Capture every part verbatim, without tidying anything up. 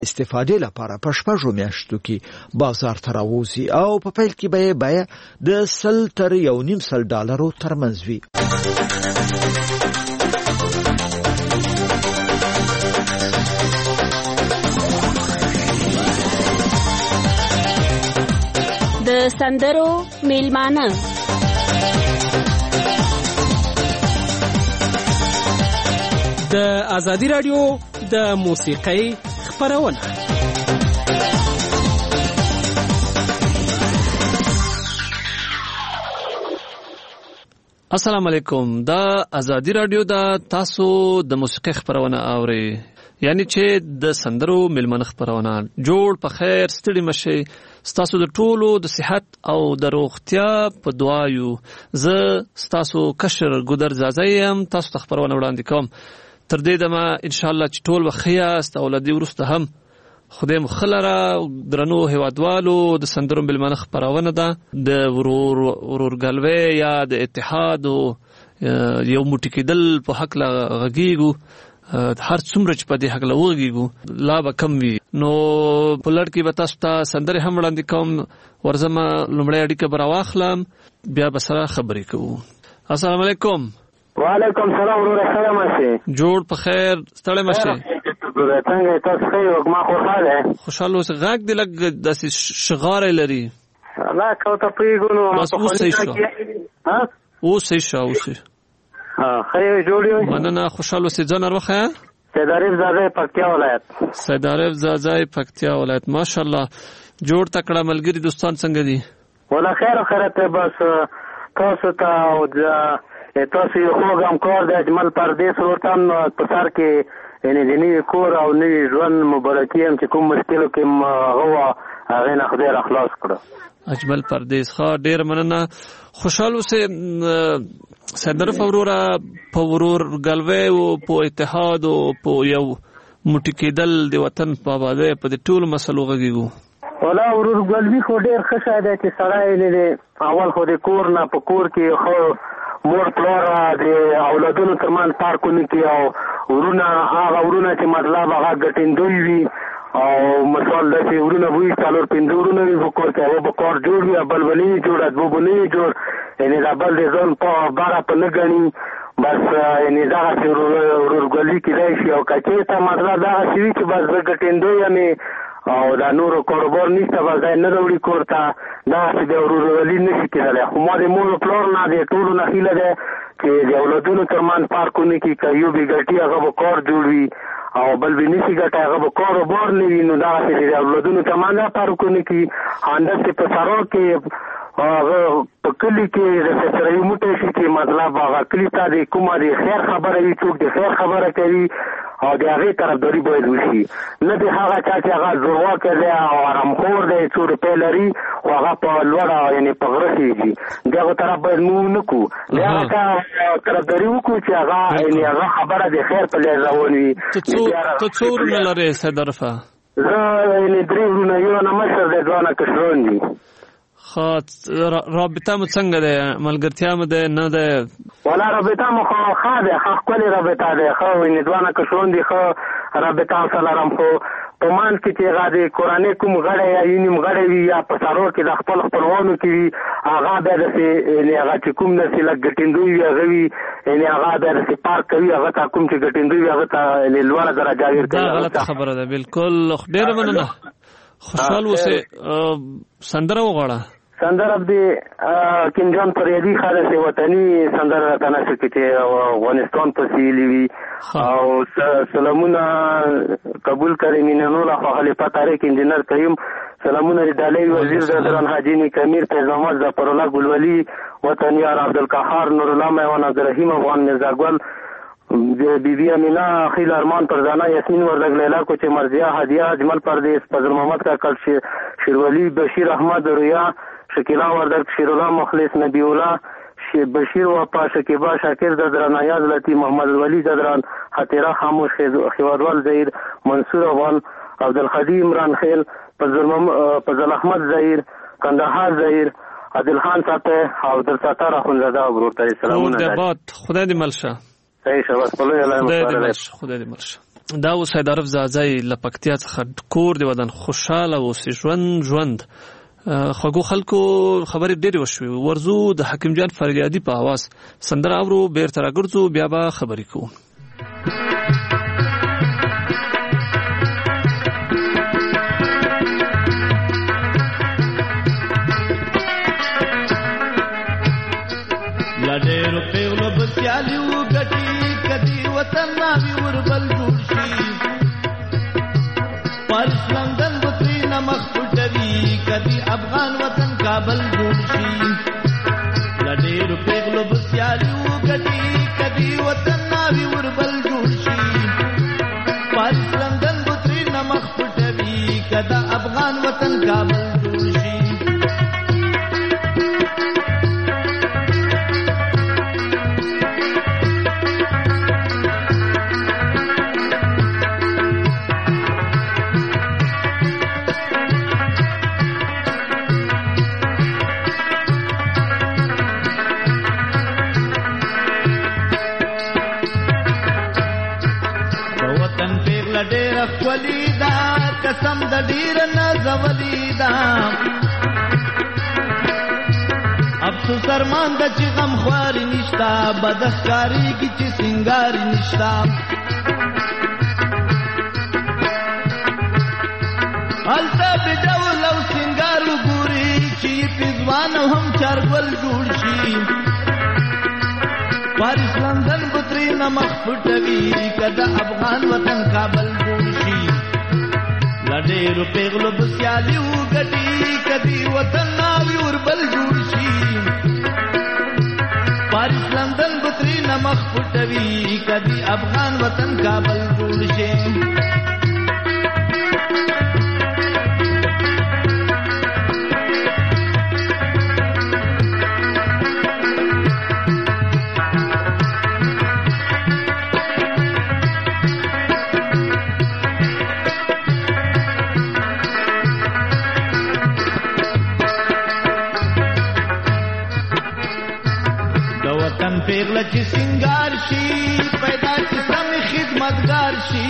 استفادې لپاره په شپږو میاشتو کې بازار ته راوځي او په پیل کې به بیه د سل تر یو نیم سل ډالرو ترمنځ وي. د سندرو میلمانه د آزادی رادیو د موسیقۍ خبرونه. السلام علیکم. د آزادی رادیو د تاسو د موسیقۍ خبرونه اوري، یعنی چې د سندرو میلمنه خبرونه. جوړ په خیر، ستړي مشي. ستاسو د ټولو د صحت او د روغتیا په دعا یو. زه ستاسو کشر ګودر زازایم، تاسو ته خبرونه وړاندې کوم. تر دې دمه ان شاء الله چې ټول وخیاست او لدی ورسته هم خدای مخلره درنو هوادوالو د سندرو میلمنه خبرونه ده د ورور ورورګلوي یا د اتحاد او یو موټی کېدل په حق لا غږیږو. هر څومره چې په دې حق لا وږیږو لا به کم وي. نو په لړ کې به تاسو ته سندرې هم وړاندې کوم. ورځم لومړی اړیکه به راواخلم، بیا به سره خبرې کوو. السلام علیکم. وعلیکم السلام ورور. سلام مشه. جوړ په خیر، ستړی مشه. څنګه تاسو ښه؟ ما خوشاله خوشاله اوسه. غږ دې لږ داسې شغاره لري. الله کو ته پیګونو بس اوس یې شو. ها اوس یې شو. اوس ها خیر جوړیو. مننه. خوشاله اوسه. ځان وروخه. سید عارف زاده پکتیا ولایت. سید عارف زاده پکتیا ولایت. ماشاءالله. جوړ تکړه ملګری دوستان څنګه دي؟ ولا خیر خیرته. بس تاسو ته او تاسو یو خوږ همکار د اجمل پردیس ورتان په سر کې یعنی د نوي کور او نوي ژوند مبارکي هم چې کوم مشکلو کې هغه هغه نه خدای را خلاص کړو. اجمل پردیس ښه، ډېر مننه. خوشحال اوسئ. سندره فورورا په ورورګلوۍ او په اتحاد او په یو موټی کېدل د وطن په آبادۍ په دې ټولو مسلو غږیږو. ولا ورورګلوي خو ډېر ښه شی دی چې سړی دی اول خو د کور نه په کور کې خو مور پلار د اولادونو ترمن پارکونه کې او ورونه هغه ورونه چې مطلب هغه ګټندوی وي او مثال داسې ورونه وي څلور پنځه ورونه وي په کور کې هغه به کار جوړ وي، بل به نه وي جوړ، ادبو به نه وي جوړ، یعنې دا بل د ځان په باره په نه ګڼي. بس یعنې دغسې ورورګلوي کېدای شي او که چېرته مطلب دغسې وي چې بس زه ګټندوی یم او دا نورو کاروبار نشته، بس دی نه راوړي کور ته، دغسې د ورورګلوي نشي کېدلی. خو ما د مور پلار نه د ټولو نه هیله دی چې د اولادونو ترمن پارکونه کې که یو بې ګټي هغه به کار جوړ وي او بل به نشي ګټی هغه به کاروبار نه وي. نو دغسې د اولادونو ترمن پارکونه کې همداسې په سرا کې هغه په کلي کې د سره یو موټی شي چې مطلب هغه کلي ته د کومه د خیر خبره وي، څوک د خیر خبره کوي او د هغې طرفداري باید وشي، نه د هغه چا چې هغه زورواکی دی او ارامخور دی، څو روپۍ لري خو هغه په لوړه یعنې په غره خېږي، د هغو طرف باید موږ نه کړو، د هغه چا طرفداري وکړو چې هغه یعنې هغه خبره د خیر په لحاظ روان وي. ته څو ورونه لرې سید عارفه؟ زه یعنې درې ورونه، یو نه مشر دی، دوه نه کشران دي. ښه، رابطه مو څنګه دی؟ ملګرتیا مو دی نه دی؟ والا رابطه مو ښه دی، ښه ښکلې رابطه دی، ښه یعنې دوه نه کشران دي، ښه رابطه ورسره لرم. خو په منځ کې چې هغه د کورنۍ کوم غړی یا یونیم غړی وي یا په سرور کې د خپل خپلوانو کې وي هغه بیا داسې یعنې هغه چې کوم داسې لږ ګټندوی وي هغه وي یعنې هغه بیا داسې پارک کوي، هغه ته کوم چې ګټندوی وي هغه ته یعنې لوړه درجه ورکوي. دا غلطه خبره ده بالکل. ډېره مننه. خوشحال اوسئ. سندره وغواړه. سندره د کنجان فریادي خالص وطني سندره راته نشو کې چې افغانستان پسې ایلي وي او سلامونه قبول کړئ مینانو له خلیفه طارق انجینر کریم، سلامونه د ډالۍ وزیر زدران حاجی نیکمیر فیض احمد ظفرالله ګلولي وطنیار عبدالقهار نورالله میوان عبدالرحیم افغان مرزا ګل بی بی امینا خیل ارمان پرزانا یاسمین وردگ لیلا کوچه مرزیا هدیه اجمل پردیس فضل محمد کاکل شیرولی بشیر احمد رویا شکیلا وردگ شیرالله مخلص نبی الله بشیر وپا شکیبا شاکر زدران ایاز لطی محمد ولی زدران حتیرا خاموش خوادوال زهیر منصور افغان عبدالخدی عمران خیل فضل احمد زهیر کندهار زهیر عادلخان ساته عبدالستار اخوندزاده ورور ته سلامونه. خدای دې مل شه. صحیح شه. بس په لوی الله خدای دې مل شه. خدای دې مل شه. دا و سید عرف زازی لپکتیا څخه کور دی ودان خوشاله اوسې ژوند ژوند خوږو خلکو خبرې ډېرې وشوې. ورځو د حکیم جان فریادي په اواز سندره اورو بیرته راګرځو بیا به خبرې کوو. لډېرو پیغلو به سیالي وګټي کدي وطن ناوي وربل جوړ شي پاریس لندن بطري نمخ پټوي کدي افغان وطن کابل جوړ شي لډېرو پیغلو به سیالي وګټي کدي وطن ناوي وربل جوړ شي پاریس لندن بطري نمخ پټوي کدا افغان وطن کابل جوړ شي. ډېر خلیدا قسم د ډېر نازولیدا افسوس ارمان د چې غم خواري نشتا بدخکاری کی چې سنگار نشتا الته بجول او سنگار ګوري چې پزوان هم چارګل جوړ شي پاریس لندن بطري نمخ پټوي کدا افغان وطن کابل جوړ شي لډېرو پیغلو به سیالي وګټي کدي وطن ناوي وربل جوړ شي پاریس لندن بطري نمخ پټوي کدي افغان وطن کابل جوړ شي. پیغله چې سنگار شي پیدا چې سم خدمتگار شي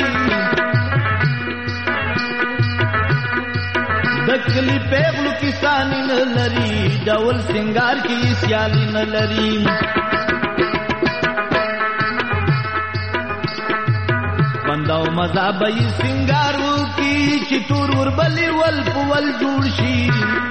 د کلی پیغلو کسانی نه لري ډول سنگار کې سیالي نه لري بنداو مزا به سنگارو کې چې تور وربلی ول پول جوړ شي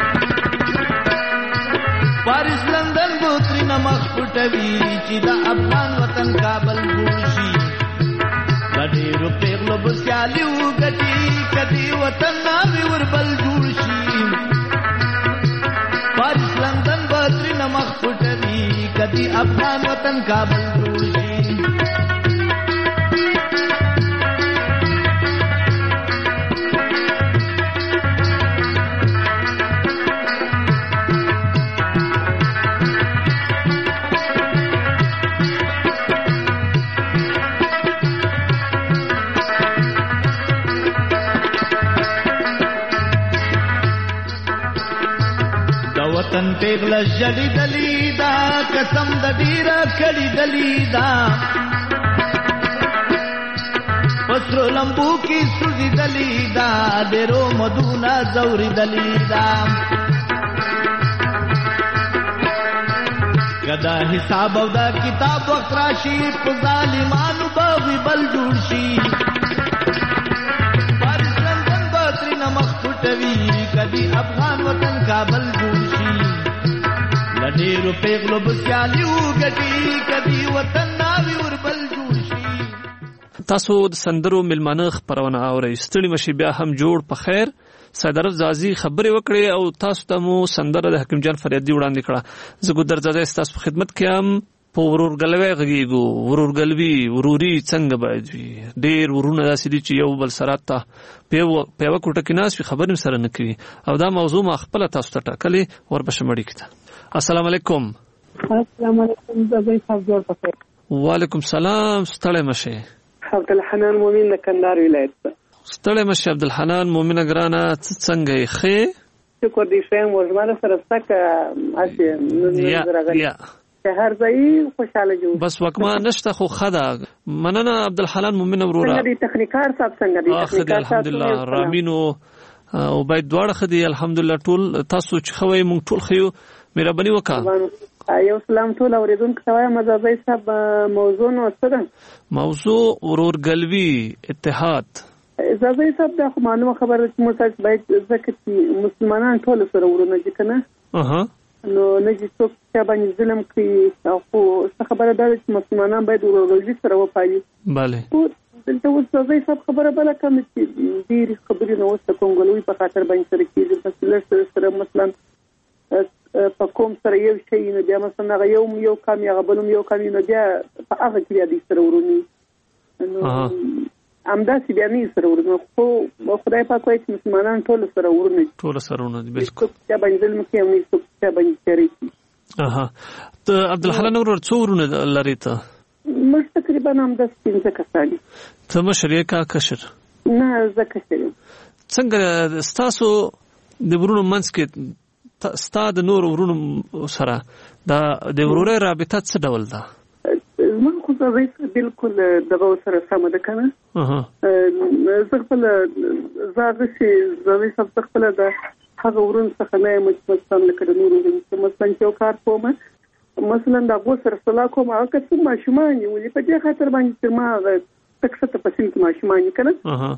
پاریس لندن بوتری نمخ پټوي چې د افغان وطن کابل جوړ شي لډېرو پیغلو به سیالي وګټي کدي وطن ناوي وربل جوړ شي پاریس لندن بوتری نمخ پټوي کدي افغان وطن کابل جوړ شي. وطن پیغله جړی دلی دا قسم د ډیره کړي دلی دا پسرو لمبو کی سوزی دلی دا ډیرو مدونا زوري دلی دا کدا حساب او دا کتاب وقت راشي په ظالمانو باغی بل جوړ شي پاریس لندن باتری نمخ پټوي کدي افغان وطن کابل جوړ شي لډېرو پیغلو به سیالي وګټي کدي وطن ناوي وربل جوړ شي. تاسو د سندرو ملمانه خبرونه اورئ ستړي مشي بیا هم جوړ په خیر. سید عرف زازي خبرې وکړې او تاسو ته مو سندره د حکیم جان فریادي وړاندې کړه. زه ګودر زازي تاسو په خدمت کې هم په ورورګلوي غږیږو. ورورګلوي وروري څنګه باید وي؟ ډېر ورونه داسې دي چې یو بل سره ته په یوه کوټه کې ناست وي خبرې سره نه کوي او دا موضوع ما خپله تاسو ته ټاکلې ورپسې مړې کړه. السلام علیکم. السلام علیکم. زبې صاحب جوړ پخیر. وعلیکم سلام. ستړی مشه. عبدالحنان مومن د کندهار ولایت. ستړی مشه عبدالحنان مومن ګرانه څنګه یې ښې؟ شکر دې ښه یم. وژمانه سره ستکه اسې یا یا چې هر ځای خوشاله جوړ بس وکما نشته خو خدا مننه عبدالحنان مومن وروره څنګه دی تخنیکار صاحب څنګه دی تخنیکار صاحب الحمدلله رامینو او باید دواړه خدي الحمدلله ټول تاسو چې خوي مونږ ټول خيو مهرباني وکړه یو سلام ټول اوریدونکو ته وایم مزازي صاحب موضوع نو څه ده موضوع ورورګلوي اتحاد زازي صاحب دا خو معلومه خبره چې موږ باید ځکه چې مسلمانان ټول سره ورونه دي کنه اها نو نه چې څوک چې باندې ظلم کوي او خو خبره دا چې مسلمانان باید ورورګلوي سره وپایي bale دلته اوس زازي صاحب خبره بل کوم چې ډیر خبرې نو اوس کومګلوي په خاطر باندې سره کیږي په لږ سره مثلا په کوم سره یو شي نو بیا مثلا یو یو کام یا بلوم یو کام نو بیا په هغه کې دي سره ورونی نو امدا سی بیا نه سره ورونه خو خدای پاک وایي چې مسلمانان ټول سره ورونه ټول سره ورونه دي بالکل چې باندې ظلم کوي او نه څه باندې کوي اها ته عبدالحنان ورور څو ورونه لري ته مش تقریبا امدا څنګه کسانی ته مشر کا کشر نه زکه شری څنګه ستاسو د ورونو منځ کې ستا د نور ورونو سره دا د ورورۍ رابطه څه ډول ده من خو زه بالکل دغه سره سم ده کنه اها زه خپل زاغه چې زوی سب خپل د هغه ورون څخه نه مجبور لکه د نور ورون مثلا یو کار کوم مثلا د غو سره صلاح کوم هغه څه ماشومان ولې په دې خاطر باندې چې ما تکسته پسین کې ماشومان کنه اها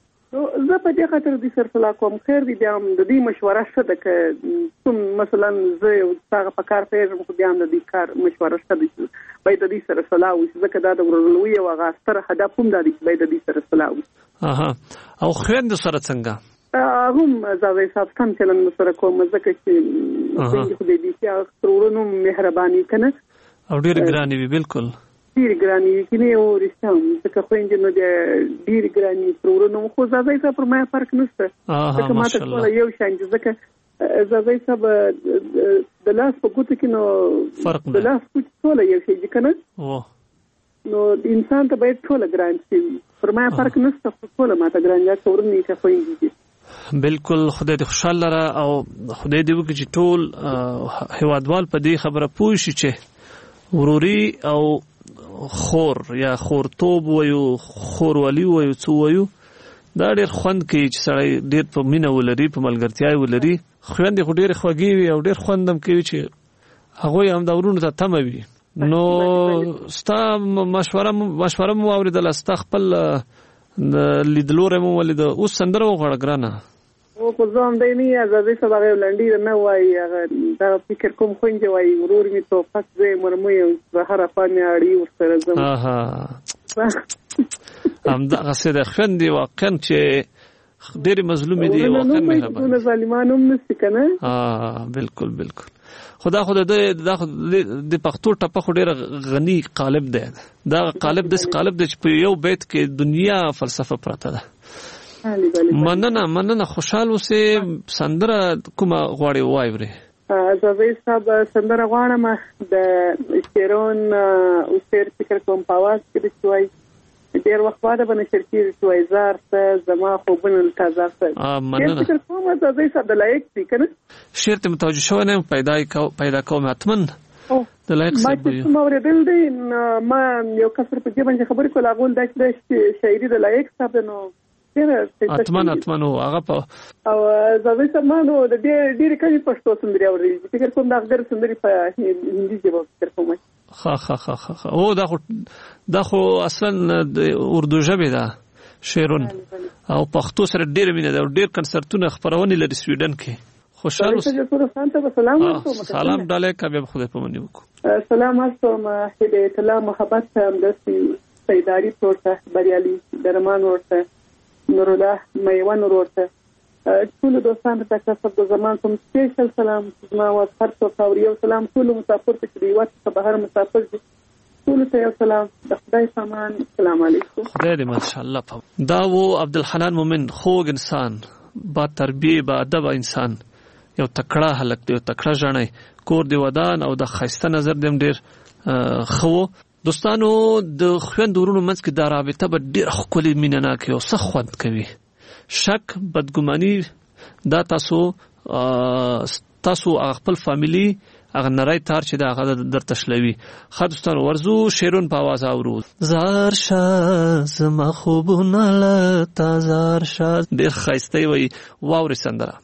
زه په دې خاطر د سر صلاح کوم خیر دی بیا د دې مشوره شته ک کوم مثلا زه هغه په کار پیژم خو بیا د دې کار مشوره شته باید د دې سره صلاح وي ځکه دا د ورولوي او غاستر هدف هم دی باید د دې سره صلاح وي اها او خويند سره څنګه هم زاوی صاحب سم چلن سره کوم ځکه چې خو دې دې چې ورونو مهرباني کنه او ډیر ګرانی وي بالکل ډیر ګرانی کینه او رښتام ځکه خو انجن نو ډیر ګرانی ورونو خو زاوی صاحب پر ما فرق نشته ځکه ما ته ټول یو شان ځکه زاوی صاحب د لاس په ګوتو کې نو فرق د لاس په ټول یو شي کنه او نو انسان ته باید ټول ګران شي پر ما فرق نشته ټول ما ته ګران یا ورونی ته خو انجن بالکل خدای دې خوشاله را او خدای دې وکړي چې ټول هوادوال په دې خبره پوه شي چې وروري او خور یا خورتوب وایو خورولي وایو څو وایو دا ډېر خوند کوي چې سړی ډېر په مینه ولري په ملګرتیا ولري خویندې خو ډېرې خوږې وي او ډېر خوند هم کوي چې هغوی هم دا ورونو ته تمه وي نو ستا مشوره مشوره مو واورېدله ستا خپل لیدلوری مو ولیده اوس سندره وغواړه ګرانه او خو زه هم دی نه ازادۍ صاحب هغه لنډي نه وایي هغه دا فکر کوم خویندې وایي ورور مې توپک دی مرمۍ او هره خوا مې اړي ورسره ځم همدغسې د خویندې واقعا چې ډېرې مظلومې دي واقعا مهربانې ظالمان هم نشي که نه بالکل بالکل خو دا خو د د پښتو ټپه خو ډېره غني قالب دی دا قالب داسې قالب دی چې په یو بیت کې دنیا فلسفه پرته ده مننه مننه خوشحال اوسې سندره کومه غواړې ووایې زاوی صاحب سندره غواړم د شیرون او شعر فکر کوم په اواز کې د شوی ډېر وخت بعد به نشر کېږي چې وایي زار ته زما خوبونه له تازه څه مننه فکر کوم زاوی صاحب د لایق دی که نه شعر ته متوجه شوی نه یم پیدا کوم حتما د لایق صاحب ما چې څوم اورېدل دی ما یو کس ور په دې باندې خبرې کول هغه ویل دا چې شاعري د لایق صاحب نو اتمن اتمن هغه په او زاوی صاحب ما نو د ډېر ډېرې کمې پښتو سندرې اورېدلې فکر کوم دا غیر سندرې په هندي ژبه فکر کوم ها ها ها ها او دا خو دا خو اصلا د اردو ژبه ده شعرون او پښتو سره ډېر مینه ده او ډېر کنسرتونه خبرونه لري سویډن کې خوشاله اوسه سلام ډاله کبه خدای په منی وکړو سلام هستم هدایت الله محبت هم دسي سیداری پورته بریالي درمان ورته نور الله میوان ورته ټول دوستانو ته تاسو د زمان کوم سپیشل سلام ما او هر څو کاوریو سلام ټول مسافر ته دی واسه په هر مسافر دي ټول ته یو سلام د خدای سامان السلام علیکم خدای دې ماشاءالله دا و عبدالحنان مومن خوږ انسان با تربیه با ادب انسان یو تکړه هلک دی یو تکړه ژړی کور دی ودان او د خسته نظر دیم ډیر خو دوستانو د خويند ورونو منځ کې دا رابطه به ډیر خولي مینناک یو څه خوند کوي شک بدګماني دا تاسو تاسو خپل فاميلي هغه نری تار چې دا هغه در تشلوي. ښه دوستانو ورځو شعرون په آواز اورو. زار شاه زما خوبونه له تا زار شاه. ډېر ښایسته یې وایي. واورئ سندره.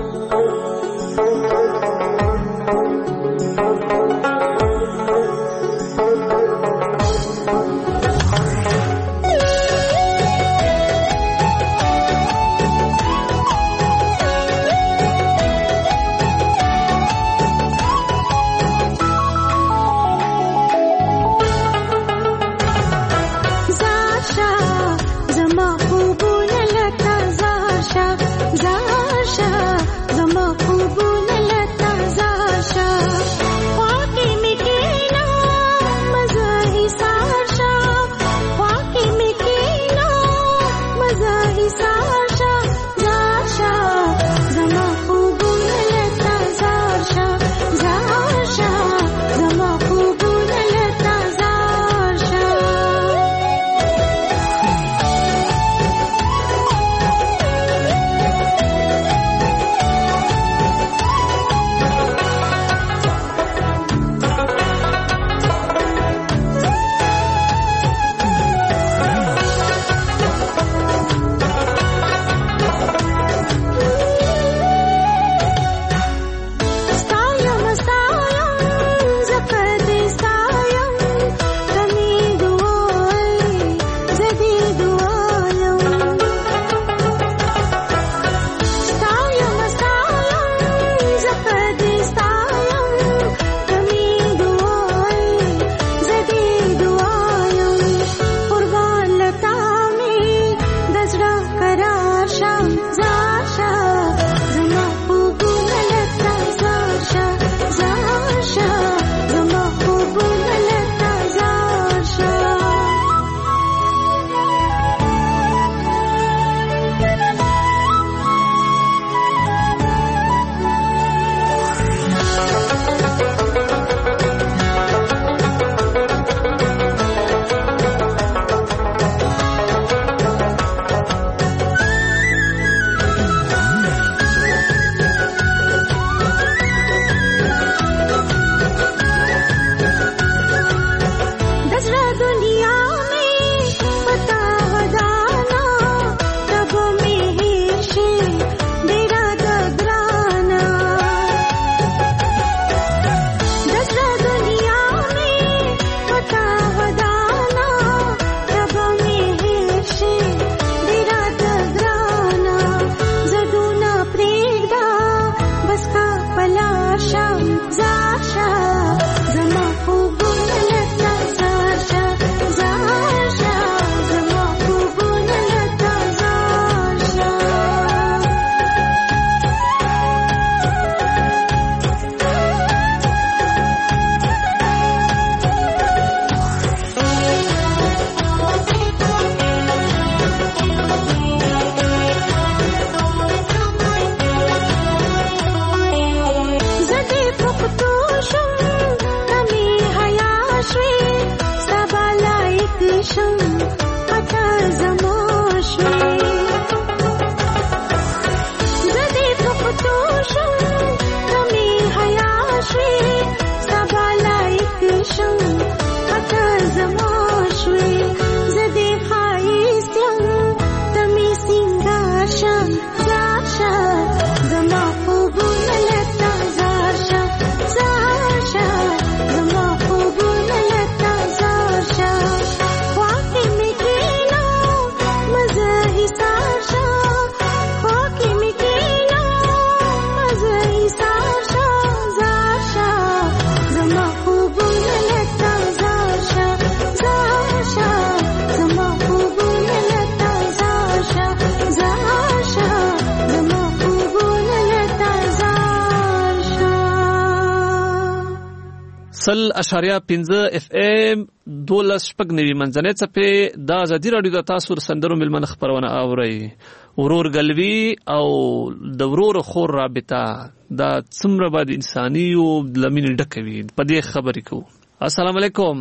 سل اشاریه پنځه اف ام دولس شپږ نوي منځنۍ څپې د ازادي راډیو د تاسو سندرو ملمن خبرونه اوري. ورور ګلوي او د ورور خور رابطه دا څومره باید انساني او لمن ډکوي په دې خبرې کو. السلام علیکم.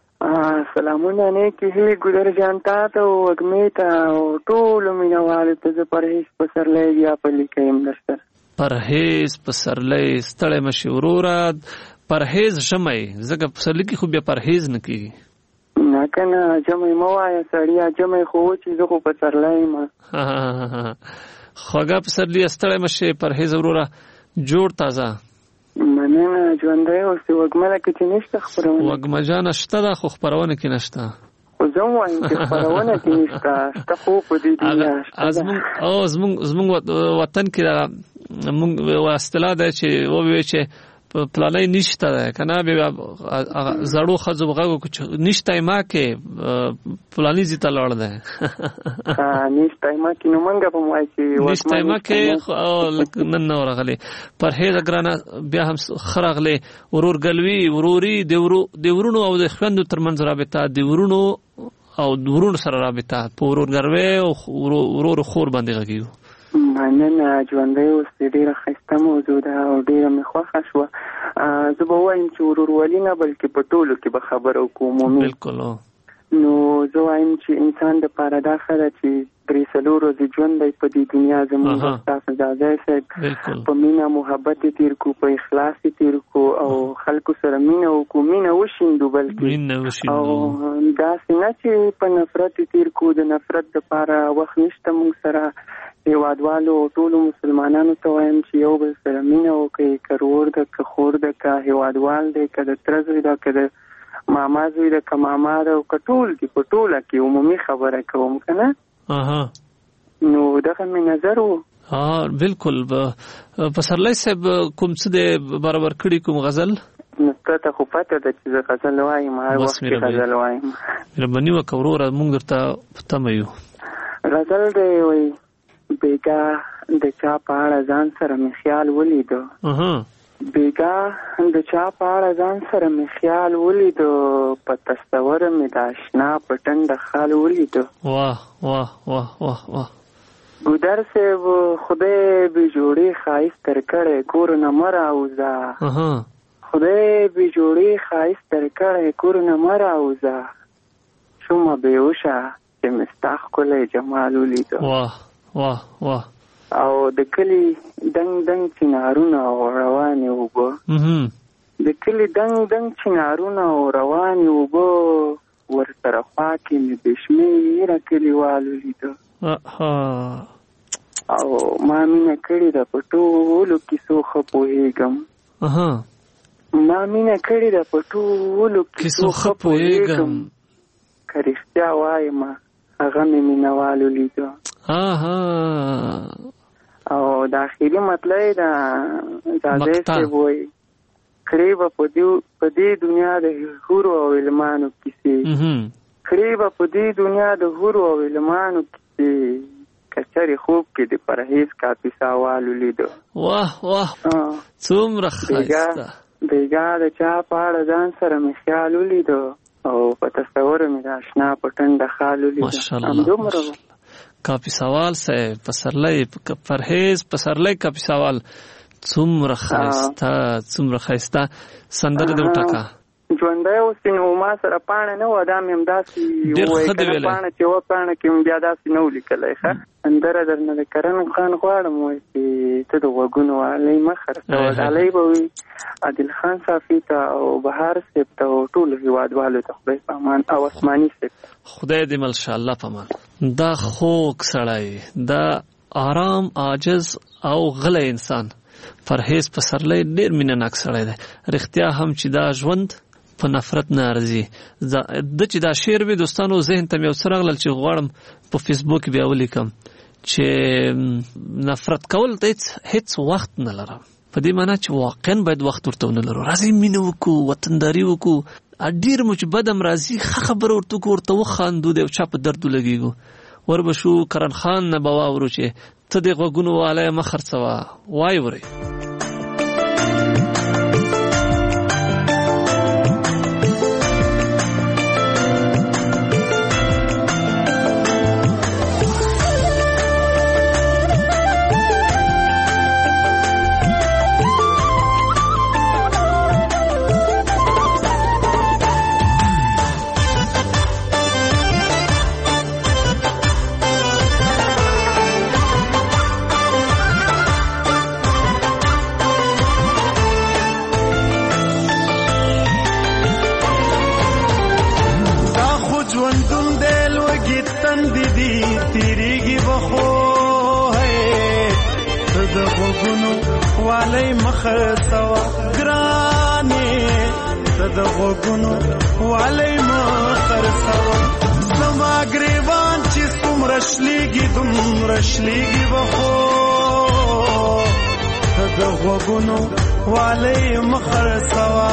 سلامونه نیکی هی ګلر جانتا ته او اګمیتا او ټول مینوال ته پرهیز پسرلې یا په لیکم درسته پرهیز پسرلې ستړی مشي وروره پرهیز ژمی زګه پسرلی کې خو بیا پرهیز نه کیږي نه کنه ژمی مو وایه سړیا ژمی خو چې زه خو پسرلی یم خوږه پسرلی ستړی مشه پرهیز وروره جوړ تازه مننه ژوندی اوسې وږمله کې چې نشته خپرونه وږمه جانه شته ده خو خپرونه کې نشته خو زه هم وایم چې خپرونه کې نشته شته خو په دې دنیا او زمونږ وطن کې موږ اصطلاح ده چې ووایي چې پلانای نشته ده کنه به زړو خزو بغاو نشته ما کې پلانی زیته لړ ده ها نشته ما کې نو مونږ په وای چې نشته ما کې نن نو راغلي پرهیز ګرانه بیا هم خرغله ورور ګلوي وروري د ورونو او د خويندو ترمنځ رابطه د ورونو او د ورونو سره رابطه په ورور ګروي او ورور خور باندې غږیو مننه ژوندی اوس ډېره ښایسته موضوع ده او ډېره مې خوښه شوه زه به وایم چې ورورولي نه بلکې په ټولو کې به خبره وکړو عمومي بلکل نو زه وایم چې انسان دپاره دا ښه ده چې درې څلور ورځې ژوند دی په دې دنیا زموږ ستاسو ځاځی صاحب په مینه محبت یې تېر کړو په اخلاص یې تېر کړو او خلکو سره مینه وکړو مینه وشیندو بلکې او داسې نه چې په نفرت یې تېر کړو د نفرت دپاره وخت نشته موږ سره هیوادوالو ټولو مسلمانانو ته وایم چې یو بل سره مینه وکړئ که ورور ده که خور ده که هیوادوال دی که د تره زوی ده که د ماما زوی ده که ماما ده او که ټول دي په ټوله کې عمومي خبره کوم که نه نو دغه مې نظر و بلکل پسرلی صاحب کوم څه دی برابر کړي کوم غزل نو ته خو پته ده چې زه غزل وایم هر وخت کې غزل وایم مهرباني وکړه وروره موږ درته په تمه یو غزل دی وایي بیګا د چا په اړه ځان سره مې خیال ولیدو بیګا د چا په اړه ځان سره مې خیال ولیدو په تصوره مې د اشنا په ټنډه خال ولیدو واه واه واه واه واه ګودر صاحب خدای بې جوړې ښایست تر کړی کور نه مه راوځه خدای بې جوړې ښایست تر کړی کور نه مه راوځه شومه بېهوشه چې مې ستا ښکلی جمال ولیدو واه واه واه او د کلی دنګ دنګ چنارونه او روانې اوبه د کلی دنګ دنګ چنارونه او روانې اوبه ورسره خوا کې مې بې شمېره کلیوال ولیدو او ما مینه کړې ده په ټولو کیسو ښه پوهېږم ما مینه کړې ده په ټولو کیسو ښه پوهېږم که رښتیا وایم هغه مې مینهوال ولیدو او د اخري مطلب دا ځاځی صاحب وایي کړې به په دې دنیا د حورو او علمانو کیسې کړې به په دې دنیا د حورو او علمانو کیسې که چېرې خوب کې د پرهیز کاپیسا وال ولیدو واه واه څومره ښایسته بیګا د چا په اړه ځان سره مې خیال ولیدو او په تصور مې د اشنا په ټنډه خال ولیدو همدومره کاپی سوال صاحب پسرلی پرهیز پسرلی کاپی سوال څومره ښایسته څومره ښایسته سندره دې وټاکه ژوندی اوسې نو ما سره پاڼه نه وه دا مې همداسې ووایي که نه پاڼه چې وه پاڼه کې مې بیا داسې نه و لیکلی ښه سندره درنه د کرن خان غواړم وایي چې ته د غوږونو آلۍ مه خرڅوه ډالۍ به وي عادل خان صافي ته او بهار صاحب ته او ټولو هېوادوالو ته خدای په امان او اسماني صاحب خدای دې ملشه الله په امان دا خوږ سړی دا آرام عاجز او غلی انسان پرهیز پسرلی ډېر مینه ناک سړی دی رښتیا هم چې دا ژوند په نفرت نه ارزي د چې دا شعر وي دوستانو ذهن ته مې یو څه راغلل چې غواړم په فیسبوک بیا ولیکم چې نفرت کول ته هیڅ وخت نه لرم په دې معنی چې واقعا باید وخت ورته ونه لرو راځئ مینه وکړو وطنداري وکړو ډېر مو چې بد هم راځي ښه خبره ورته وکړو ورته وخاندو د یو چا په درد ولګېږو وربه شو کرن خان نه به واورو چې ته دې غوږونو والی مه خرڅوه وایې ورئ د غوګونو والی مخر سوا ګرانې د غوګونو والی مخر سوا زما ګریوان چې څومره شلیږي دومره شلیږي بخو د غوګونو والی مخر سوا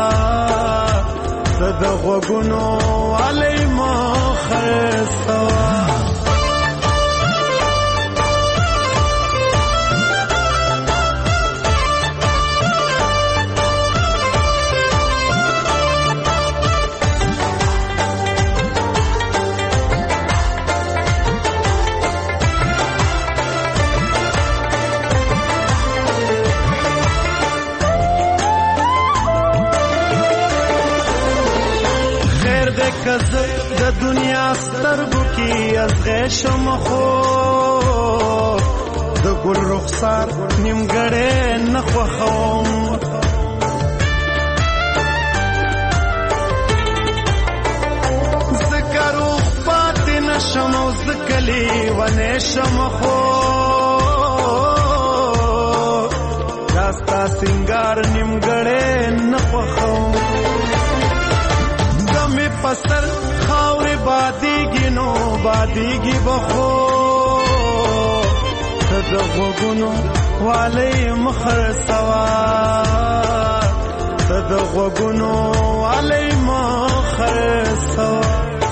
د غوګونو والی مخر سوا کز د دنیا سترګو کې ازغې شم خو د ګل رخسار نیمګړې نه خوښوم ځکه روغ پاتې نشم او ځکه لیونی شم خو دا ستا سینګار نیمګړې نه خوښوم پسر خاورې بادیږي نو بادیږي بخو د غوګونو والی مخر سوا د غوګونو والی مخر سوا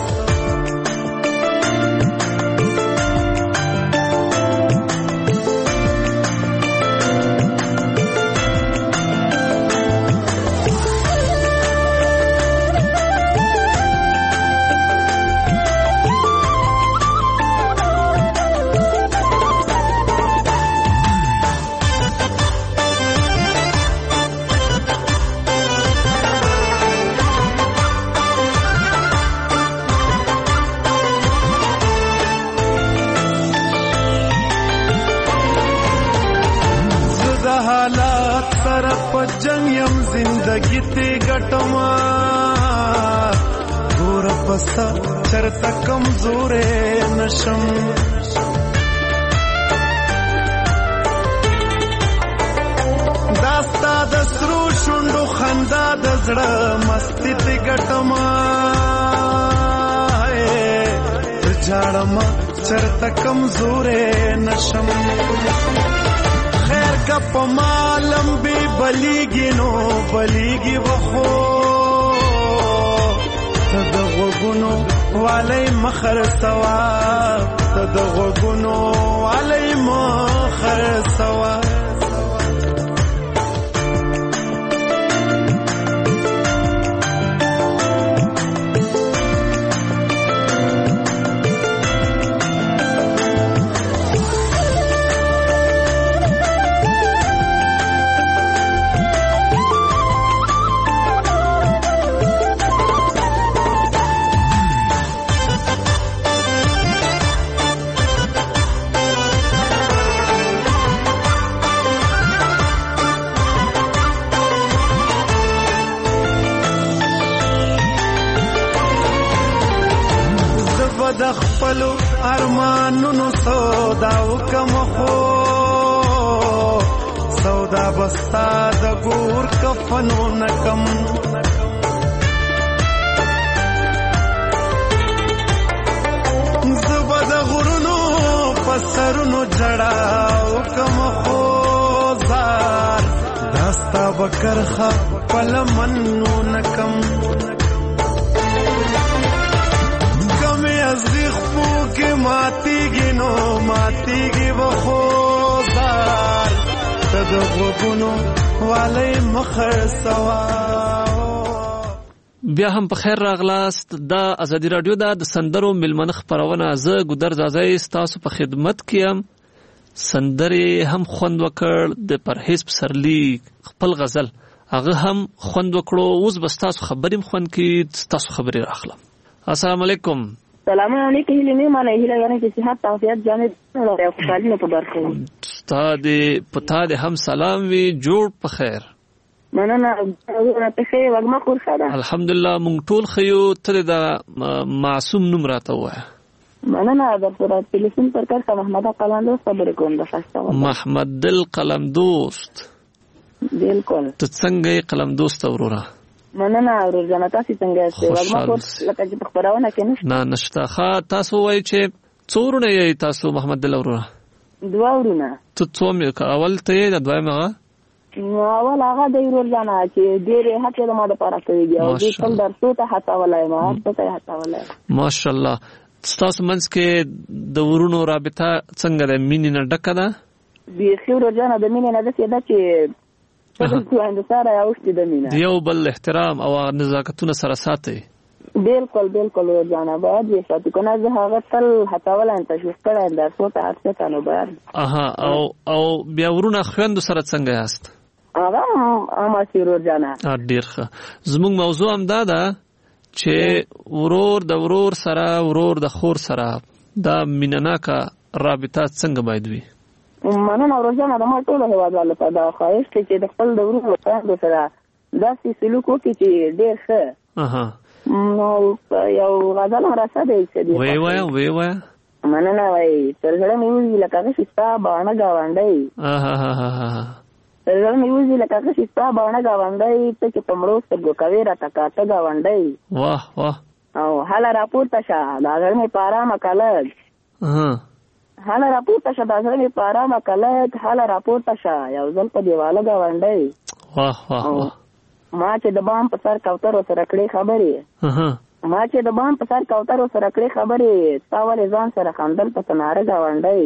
جنگ یم زندگی تی گٹما گور پسا چرتا کمزور نشم داستا دسرو شندو خندا دزڑا مستی تی گٹما جاڑما چرتا کمزور نشم خیر کا پمالم بھی بلیگی نو بلیگی بخو تد غوگونو والی مخر سوا تد غوگونو والی مخر سوا د خپل ارمانونو سودا وکم خو سودا بستا د ګور کفنو نکم زبا د غرونو پسرونو جڑا وکم خو زار داستا بکرخه پلمنو نکم ماتیږي نو ماتیږي بخوزار تد غوګونو والی مخر سوا بیا هم په خیر راغلاست د ازادي رادیو د سندرو ملمنه خبرونه زه ګودر زازای تاسو په خدمت کې ام سندري هم خوند وکړ د پرهیز پسرلی خپل غزل هغه هم خوند وکړو اوس بس تاسو خبریم خوند کې تاسو خبري راخلم السلام علیکم سلام علیکم هیله نه مانه هیله غواړم چې صحت تعافیت جامد او خوشحالي نه په برخه وي استاد پتا دې هم سلام وی جوړ په خیر مننه انا په خیر وګما کور خاله الحمدلله مونږ ټول خيو تر دا معصوم نوم راته وای مننه در سره تلیفون پر کار محمد قلمدوست خبرې کوم د خسته محمد دل قلمدوست بالکل ته څنګه یې قلمدوست وروره مننه ورور جان تاسو څنګه یاست وګما کو لکه چې په خبرونه کې نشته نه نشته ښه تاسو وایي چې څورونه یې تاسو محمد دل وروره دوه ورونه ته څوم اول ته یې د دویم هغه اول هغه د ورور جان چې ډېرې هڅې د ما دپاره کړې دي او دوی خپل درسو ته هڅولی ما هر څه ته یې هڅولی ماشاءالله ستاسو منځ کې د ورونو رابطه څنګه ده مینې نه ډکه ده بیخي ورور جانه د مینې نه داسې ده چې څه سره اوښتې د مینه د یو بل احترام او نزاکتونه سره ساتئ بالکل بالکل ورور جانه باید یې ساتو که نه زه هغه تل هڅولی یم تشویق کړی یم درسو ته هر څه ته نو باید اها او او بیا ورونه خویندو سره څنګه یاست هغه هماسې ورور جانه ډېر ښه زموږ موضوع هم دا ده چې ورور د ورور سره ورور د خور سره دا مینهناکه رابطه څنګه باید وي مننه ورور جانه د ما ټولو هېوادوالو لپاره دا ښایست دی چې د خپل د ورونو خویندو سره داسې سلوک وکړي چې ډېر ښه نو یو غزل هم راسه دی چې ویې وایه ویې وایه مننه وایي تر زړه مې وځي لکه غشي ستا باڼه ګاونډی تر زړه مې وځي لکه غشي ستا باڼه ګاونډی ته چې په مړو سترګو کوې راته کاته ګاونډی واه واه او هله راپورته شه دا زړه مې په ارامه که لږ هله راپورته شه دا زړه مې په ارامه که لږ هله راپورته شه یو ځل په دیواله ګاونډی واه واه واه ما چې د بام په سر کوترو سره کړې خبرې ما چې د بام په سر کوترو سره کړې خبرې تا ولې ځان سره خندل په تناره ګاونډی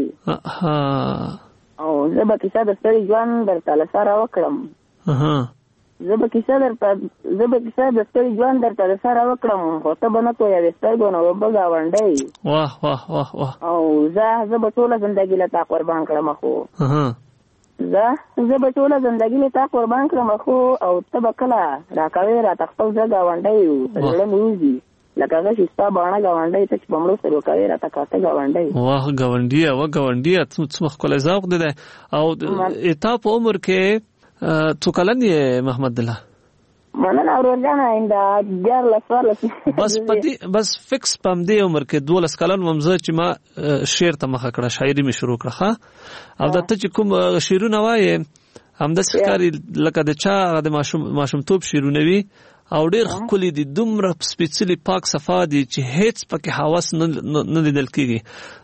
او زه به کیسه د ستړي ژوند درته له سره وکړم زه به کیسه درته زه به کیسه د ستړي ژوند درته له سره وکړم خو ته به نه پوهېږې سترګو نه اوبه ګاونډی واه واه واه واه او زه زه به ټوله زندګي له تا قربان کړم خو زه زه به ټوله زندګي له تا قربان کړم خو او ته به کله راکوې راته خپل زړه ګاونډی و په زړه مې وځي لکه غشي ستا باڼه ګاونډی ته چې په مړو سره کوې راته کاته ګاونډی واه ګاونډیه وه ګاونډیه څومره ښکلی ذوق دی دی او تا په عمر کې څو کلن یې محمد الله مننه ورور جانه اینده دیارلس څوارلس بس په دې بس فکس په همدې عمر کې دولس کلن وم زه چې ما شعر ته مخه کړه شاعري مې شروع کړه ښه او دا ته چې کوم شعرونه وایې همداسې ښکاري لکه د چا هغه د ماشومتوب شعرونه وي او ډېر ښکلي دي دومره سپېڅلي پاک صفا دي چې هېڅ پکې هوس نه لیدل کېږي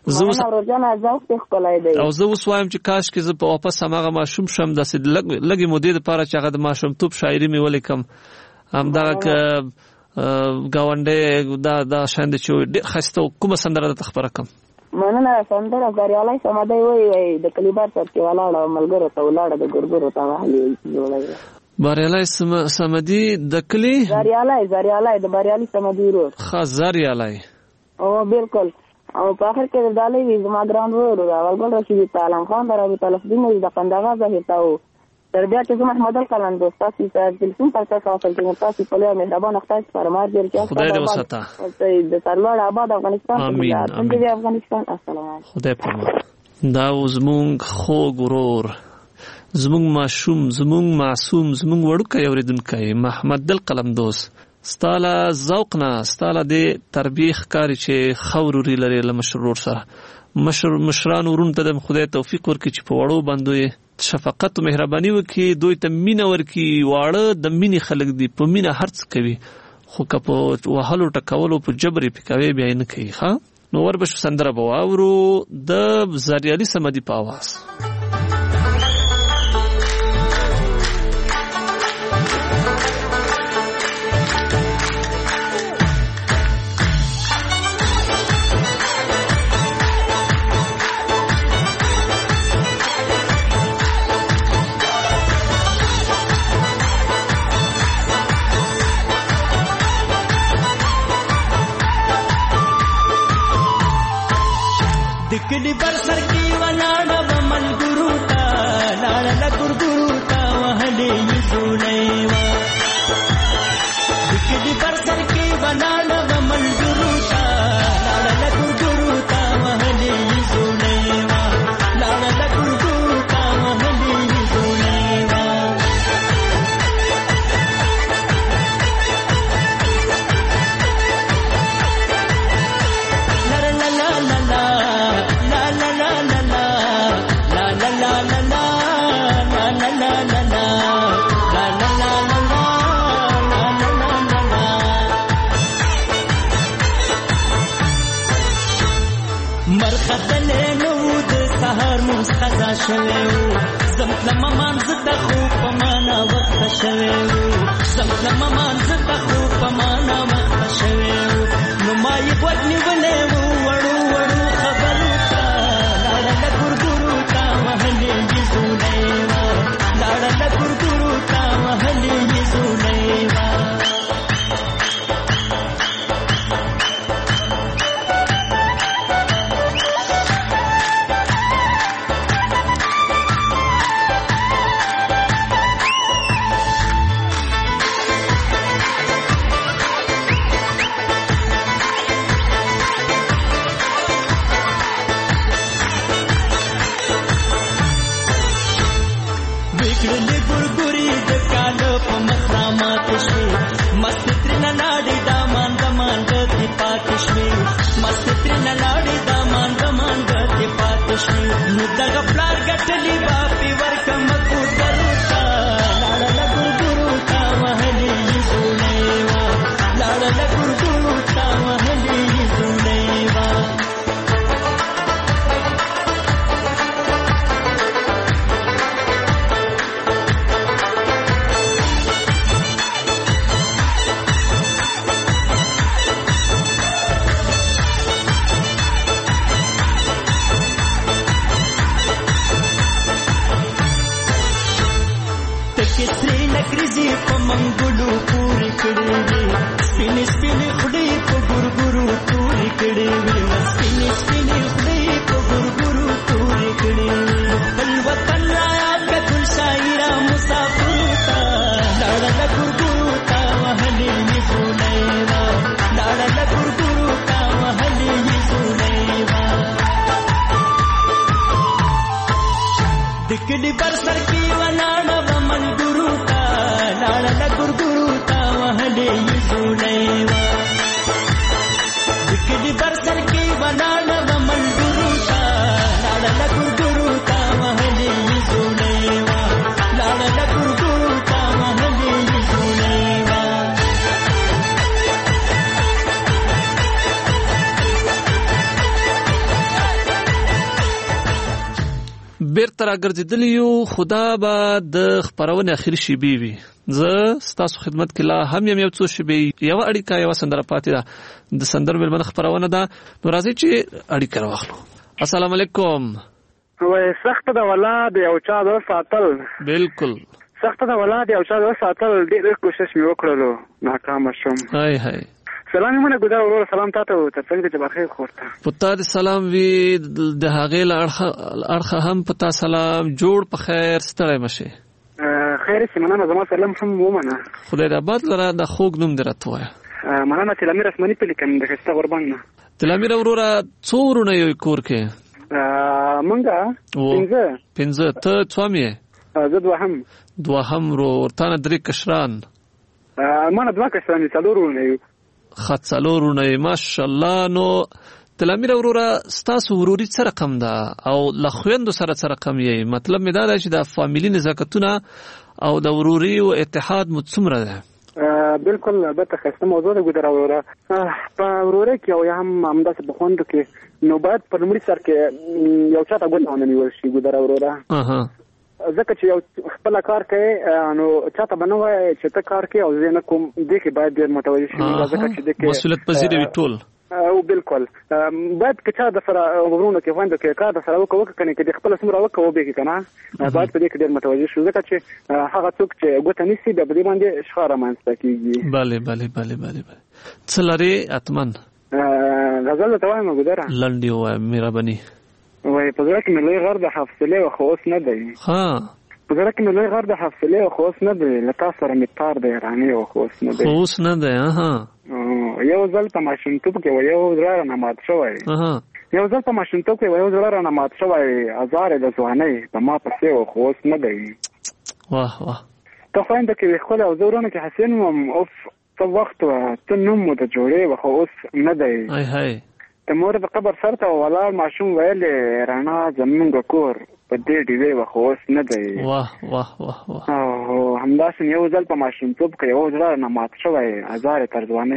او زه اوس وایم چې کاش کې زه په واپس هماغه ماشوم شم داسې لږې مودې دپاره چې هغه د ماشومتوب شاعري مې ولیکم همدغه که ګاونډی دا دا شیان دي چې ډېر ښایسته کومه سندره درته خپره کړم مننه سندره بریالی صمدی وایي وایي د کلیبار سر کې ولاړه ملګرو ته ولاړه د ګورګورو ته وهلې جوړوي بریالی صمدي د کلی زریالی زریالی د بریالی صمدي ورور ښه زریالی او بالکل او په آخر کې د ډالۍ وي زما ګران ورور اولګل رشید عالم خان د رابطه لفظي د قندغه ظاهر ته و تر بیا چې زه محمد القلندوست تاسو ته تلفون پر تاسو حاصل کړم تاسو په لوی مهربان خدای سپارمار دې چې خدای دې وساته د سرلوړ آباد افغانستان امين امين افغانستان السلام علیکم خدای په دا زمونږ خوږ ورور زمونږ ماشوم زمونږ معصوم زمونږ وړوکی اورېدونکی محمد دل قلمدوست ستاله ذوق نه ستاله د تربیې ښکاري چې ښه وروري لري له مشر ورور سره مشر مشران ورونو ته د خدای توفیق ورکړي چې په وړو باندې شفقت او مهرباني وکړي دوی ته مینه ورکړي واړه د مینې خلک دي په مینه هر څه کوي خو که په وهلو ټکولو په جبر یې پې کوي بیا یې نه کوي ښه نو وربشو سندره به واورو د زریالي صمدي په اواز کلی بر سر کی ولاړه ملګرو شوي زم لما منځ ته خو په معنا وخت شوي زم لما منځ ته خو په معنا وخت شوي نو ما یې ګوت نیولې وړو وړو خبرو ته لاړه ګورګورو تا وهلې یې زولې وا لاړه ګورګورو تا وهلې یې زولې وا بیرته راګرځېدلی یو خدا به د خپرونې اخري شیبې وي زه ستاسو خدمت کې لا هم یم یو څو شیبې یوه اړیکه یوه سندره پاتې ده د سندرو مېلمنه خپرونه ده نو راځئ چې اړیکه راواخلو. السلام علیکم. وای سخته ده والله د یو چا زړه ساتل. بالکل سخته ده والله د یو چا زړه ساتل. ډېر کوشش مې وکړلو ناکامه شوم. هاي هاي سلام یې مونږ ګودار ورور سلام تاسو ته څنګه چې بخیر خورته پتا دې سلام وی د هغې له اړخه هم پتا سلام جوړ په خیر ستړی مشه خیر سي مننه زما سلام هم ومنه خدای دې آباد لره د خوږ نوم دې راته وایه مننه تلامیر اسمنی په لیکم د خسته قربان نه تلامیر وروره څو ورونه یو کور کې مونږه پنځه پنځه ته څوم یې زه دوهم دوهم ورو ورتانه درې کشران مانه دوه کشران دي څلور ورونه یو خاصلورونه ماشاءالله. نو تلامیر وروره ستاسو وروري څه رقم ده او لخویندو سره څه رقم یې مطلب مې دا دی چې د فامیلی نزاکتونه او د وروري او اتحاد مو څومره ده؟ بالکل البته خسته موضوع ده ګودره وروره په وروره کې او هم همداسې په خوندو کې نو باید په لومړي سر کې یو چاته ګوته ونه نیول شي ګودره وروره ځکه چې یو خپل کار کوي نو چاته به نه وایي چې ته کار کوي او زه نه کوم دې کې باید ډېر متوجه شي ځکه چې دې کې مسؤلیت پذیر وي ټول او بالکل باید که چا د سره ورونو کې خویندو کې کار د سره وکړو کنه کې د خپل سمره وکړو به کې کنه باید په دې کې ډېر متوجه شو ځکه چې هغه څوک چې ګوته نیسي به دې باندې شخاره مانسته کیږي. bale bale bale bale څه لري اتمن غزل ته وایم ګودره لنډي و مهرباني وای په ځکه مې لوی غر د حفصله او خوښ نه دی ها په ځکه مې لوی غر د حفصله او خوښ نه دی لکه سره می تار دی رانی او خوښ نه دی خوښ نه دی ها یو ځل په ماشینتوب کې و یو ځل نه مات شوی ها یو ځل په ماشینتوب کې و یو ځل نه مات شوی ازار د ځواني په ما پسې او خوښ نه دی. واه واه ته خوانده کې خپل او زورونه کې حسین مم اوف ته وخت ته نوم د جوړې و خوښ نه دی. هاي هاي د مور د قبر سره ولاړ ماشوم ویل رانا زمونږ کور په دې ډیوې وخوس نه دی. واه واه واه واه او همداسې یو ځل په ماشوم توپ کې یو ځل نه مات شوی ازار تر ځواني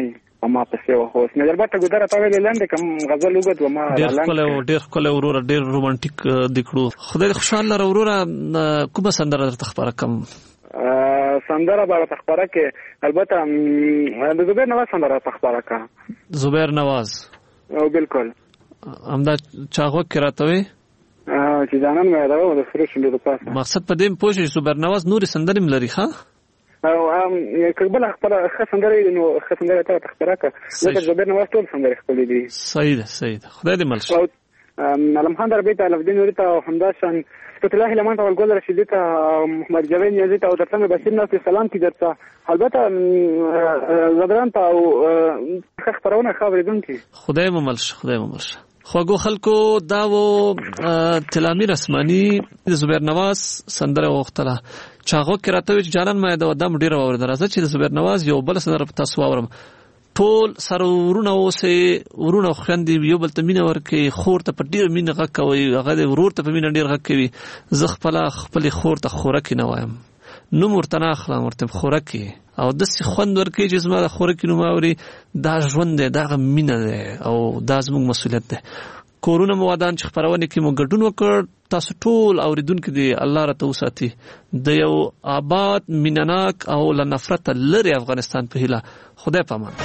په ما پسې و. خو نظر بټه ګودره تا ویلې لاندې کوم غزل وګد و ما ډېر ښکلی و ډېر ښکلی وروره ډېر رومانټیک دې کړو. خدای دې خوشحال لره وروره. کومه سندره درته خپاره کړم؟ سندره به راته خپاره کړې. البته د زبیر نواز سندره راته خپاره کړه. زبیر نواز او بالکل همدا چاغوک کې راته وی چې ځانان مې یادوه د سرو شونډو د پاسه. مقصد په دې پوه شئ چې زبیر نواز نورې سندرې هم لري ښه او که بله خپله ښه سندرې نو ښه سندره ته راته خپاره کړه. ځکه زبیر نواز ټول سندرې ښکلې دي. صحیح ده صحیح ده خدای دې مل شي. علم خان دربی ته الفدین نوري ته او همداشان صفت الله لمن ته ګل رشیدي ته محمد جاوید نیازي ته او درته مې بشیر ناصر سلام کی درته. البته زدران ته او ښه خپرونه ښه اورېدونکي. خدای مو مل شي خدای مو مل شي. خواږو خلکو دا و تلامیر اسماني د زبیر نواز سندره وختله چاغو کې راته وی جانان ما دا ودم ډیره اورېدل. راځه چې د زبیر نواز یو بل سندره په تاسو اورم. ټول سره ورونه اوسې ورونه خويندې یو بل ته مینه ورکوي. خور ته په ډېر مینه غږ کوي هغه د ورور ته په مینه ډېر غږ کوي. زه خپله خپلې خور ته خورکې نه وایم نوم ورته نه اخلم ورته خورکې او داسې خوند ورکوي چې زما د خورکې نوم اوري. دا ژوند دی دغه مینه دی او دا زموږ مسؤلیت دی. کورونه مو ودان چې خپرونه کې مو ګډون وکړ. تاسو ټول اوریدونکو دی الله راته وساتي د یو آباد مینناک او له نفرت لري افغانستان په هیله. خدای پامان.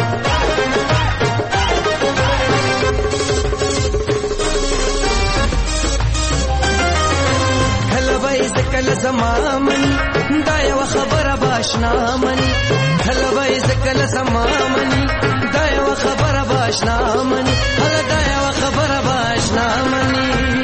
کله وای زکل زمامن دا یو خبره باشنا منی. کله وای زکل زمامن دا یو خبره باشنا منی. هله دا یو خبره باشنا منی.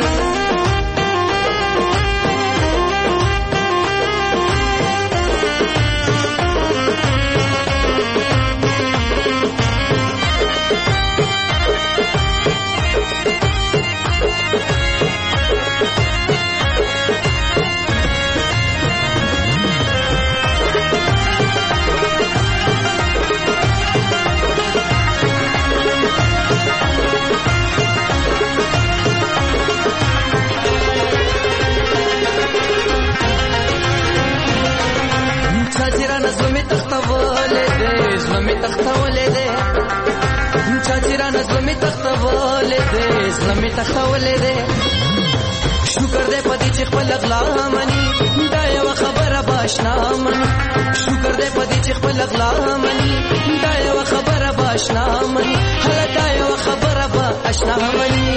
زلمی تخولې ده شکر دې پدې چې خپل اغلا مني. دا یو خبره باشنا مني. شکر دې پدې چې خپل اغلا مني. دا یو خبره باشنا مني. هله دا یو خبره باشنا مني.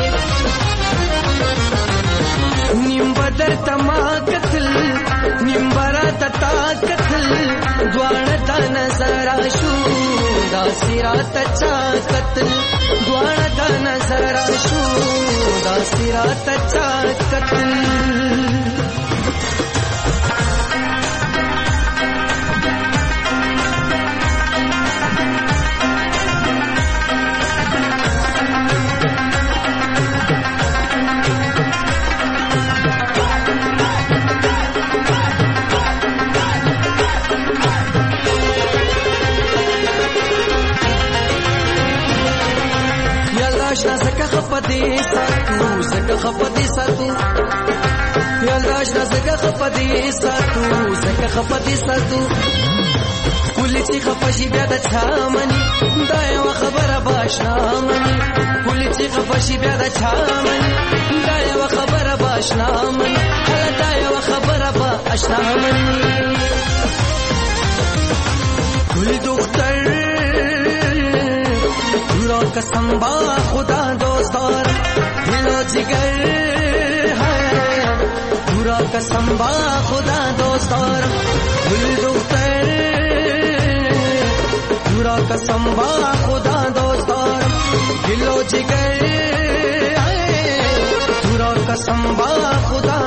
نیم بدر تما قتل نیم برات تا قتل دوانه تا نظر شو دا سرات چا قتل دوانه تا نظر شو دا سرات چا قتل. زکه خپدي ساتو زکه خپدي ساتو یالداش زکه خپدي ساتو زکه خپدي ساتو. کلی چې خپشي بیا د چا مني. دا یو خبره باشنا مني. کلی چې خپشي بیا د چا مني. دا یو خبره باشنا مني. هله دا یو خبره باشنا مني. کلی دختر پورا قسم با خدا دوستار دل جگر ہے. پورا قسم با خدا دوستار دل دختر پورا قسم با خدا دوستار دل جگر ہے. پورا قسم با خدا